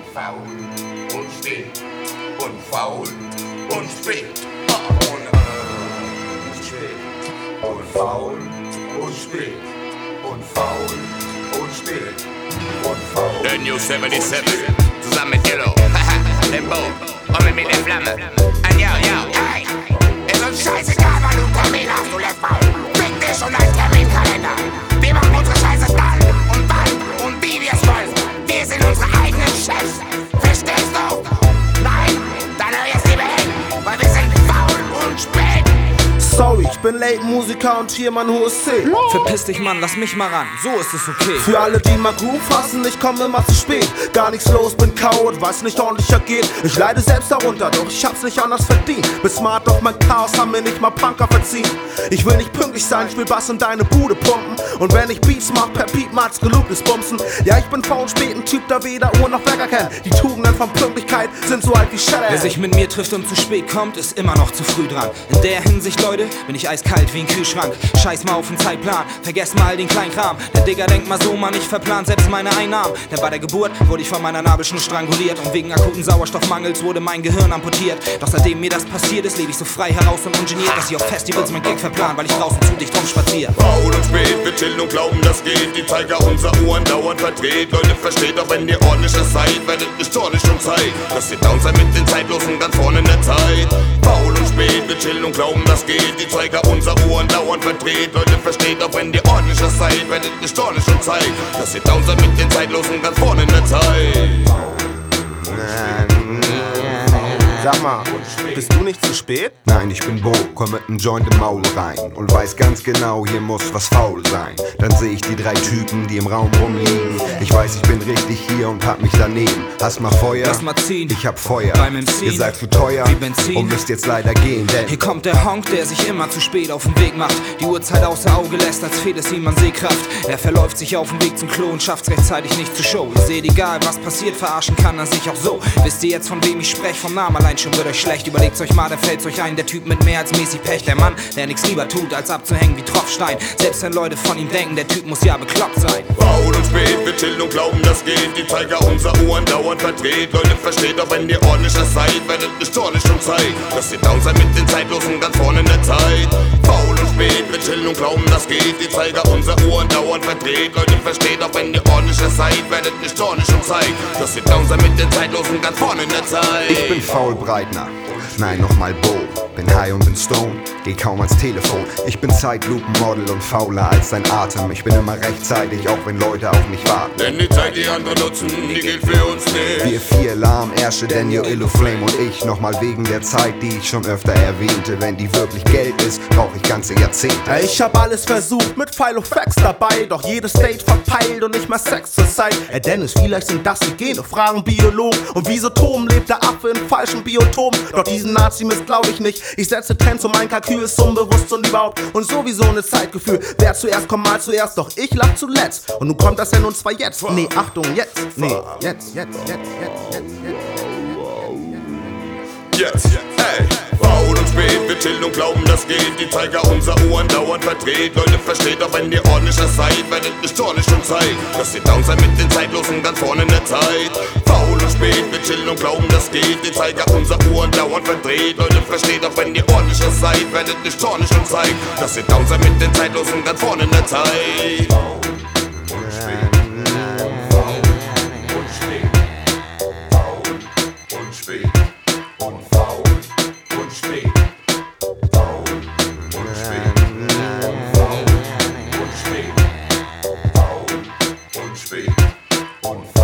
faul und spät und faul und spät und faul und spät und faul und spät und faul. The New 77 zusammen mit Yellow, dem Bo und mit der Flamme. Und yo, ey, ist uns scheißegal, wann du Termin hast, du Lesbau. Fick dich und dein Terminkalender. Wir machen unsere Scheiße dann und wann und wie wir es wollen. Wir sind unsere eigenen Chefs. Verstehst du? Nein, dann hör jetzt lieber hin, weil wir sind faul und spät. Sorry, ich bin Late-Musiker und hier mein hohes C. Verpiss dich, Mann, lass mich mal ran, so ist es okay. Für alle, die mal Groove fassen, ich komme immer zu spät. Gar nichts los, bin Coward, was nicht ordentlicher geht. Ich leide selbst darunter, doch ich hab's nicht anders verdient. Bin smart, doch mein Chaos haben mir nicht mal Punker verziehen. Ich will nicht pünktlich sein, ich will Bass in deine Bude pumpen. Und wenn ich Beats mach, per Beat mal's gelobtes Bumsen. Ja, ich bin faul spät, ein Typ, der weder Uhr noch Wecker kennt. Die Tugenden von Pünktlichkeit sind so alt wie Shadow. Wer sich mit mir trifft und zu spät kommt, ist immer noch zu früh dran. In der Hinsicht, Leute, bin ich eiskalt wie ein Kühlschrank. Scheiß mal auf den Zeitplan, vergesst mal den kleinen Kram. Der Digger denkt mal so, man, ich verplant selbst meine Einnahmen. Denn bei der Geburt wurde ich von meiner Nabelschnur stranguliert. Und wegen akuten Sauerstoffmangels wurde mein Gehirn amputiert. Doch seitdem mir das passiert ist, lebe ich so frei heraus und ungeniert, dass ich auf Festivals mein Gig verplan, weil ich draußen zu dicht rumspazier. Faul und spät, wir chillen und glauben, das geht. Die Zeiger unserer Uhren dauernd verdreht. Leute, versteht auch, wenn ihr ordentlicher seid, werdet nicht zornig und Zeit, dass ihr down seid mit den Zeitlosen ganz vorne in der Zeit. Faul und spät, wir chillen und glauben, das geht. Die Zeiger unserer Uhren dauernd verdreht. Leute, versteht auch, wenn ihr ordentlicher seid, werdet nicht zornig und Zeit, dass ihr down seid mit den Zeitlosen ganz vorne in der Zeit. Sag mal, bist du nicht zu spät? Nein, ich bin Bo, komm mit nem Joint im Maul rein und weiß ganz genau, hier muss was faul sein. Dann seh ich die drei Typen, die im Raum rumliegen. Ich weiß, ich bin richtig hier und hab mich daneben. Hast mal Feuer? Lass mal ziehen. Ich hab Feuer. Beim MC. Ihr seid zu teuer Wie Benzin. und müsst jetzt leider gehen, denn hier kommt der Honk, der sich immer zu spät auf den Weg macht. Die Uhrzeit außer Auge lässt, als fehlt es ihm an Sehkraft. Er verläuft sich auf dem Weg zum Klo und schafft's rechtzeitig nicht zur Show. Ihr seht, egal was passiert, verarschen kann er sich auch so. Wisst ihr jetzt, von wem ich sprech? Vom Namen allein schon wird euch schlecht. Überlegt's euch mal, da fällt's euch ein. Der Typ mit mehr als mäßig Pech. Der Mann, der nix lieber tut, als abzuhängen wie Tropfstein. Selbst wenn Leute von ihm denken, der Typ muss ja bekloppt sein. Faul und spät, wir chillen und glauben, das geht. Die Zeiger unserer Uhren dauernd verdreht. Leute, versteht auch, wenn ihr ordentlicher seid, werdet nicht zornig und Zeit, dass ihr down seid mit den Zeitlosen ganz vorne in der Zeit. Faul und spät, wir chillen und glauben, das geht. Die Zeiger unserer Uhren dauernd verdreht. Leute, versteht auch, wenn ihr ordentlicher seid, werdet nicht zornig und Zeit, dass ihr down seid mit den Zeitlosen ganz vorne in der Zeit. ich bin faul Breitner. Nein, nochmal Bo. Bin high und bin stone, geh kaum ans Telefon. Ich bin Zeitlupenmodel und fauler als dein Atem. Ich bin immer rechtzeitig, auch wenn Leute auf mich warten. Denn die Zeit, die andere nutzen, die gilt für uns nicht. Wir vier lahm Ärsche, Daniel, Illo, Flame und ich. Nochmal wegen der Zeit, die ich schon öfter erwähnte. Wenn die wirklich Geld ist, brauch ich ganze Jahrzehnte. Ich hab alles versucht, mit Pfeil und Facts dabei. Doch jedes Date verpeilt und nicht mehr Sex zur Zeit. Dennis, vielleicht sind das die Gene, fragen Biologen. Und wieso Tomen lebt der Affe in falschen Biotopen? Doch diesen Nazi-Mist glaub ich nicht. Ich setze Trends und mein Kalkül ist unbewusst und überhaupt. Und sowieso ne Zeitgefühl. Wer zuerst kommt, mal zuerst. Doch ich lach zuletzt. Und nun kommt das ja nun zwar jetzt. Nee, Achtung, jetzt. Nee, jetzt. Jetzt, hey, faul und spät, wir chillen und glauben, das geht. Die Zeiger unserer Uhren dauernd verdreht. Leute, versteht auch, wenn ihr ordentlicher seid, werdet nicht zornig und Zeit, dass ihr down seid mit den Zeitlosen ganz vorne in der Zeit. Faul und spät, wir chillen und glauben, das geht. Die Zeiger unserer Uhren dauernd verdreht. Leute, versteht auch, wenn ihr ordentlicher seid, werdet nicht zornig und Zeit, dass ihr down seid mit den Zeitlosen ganz vorne in der Zeit. Und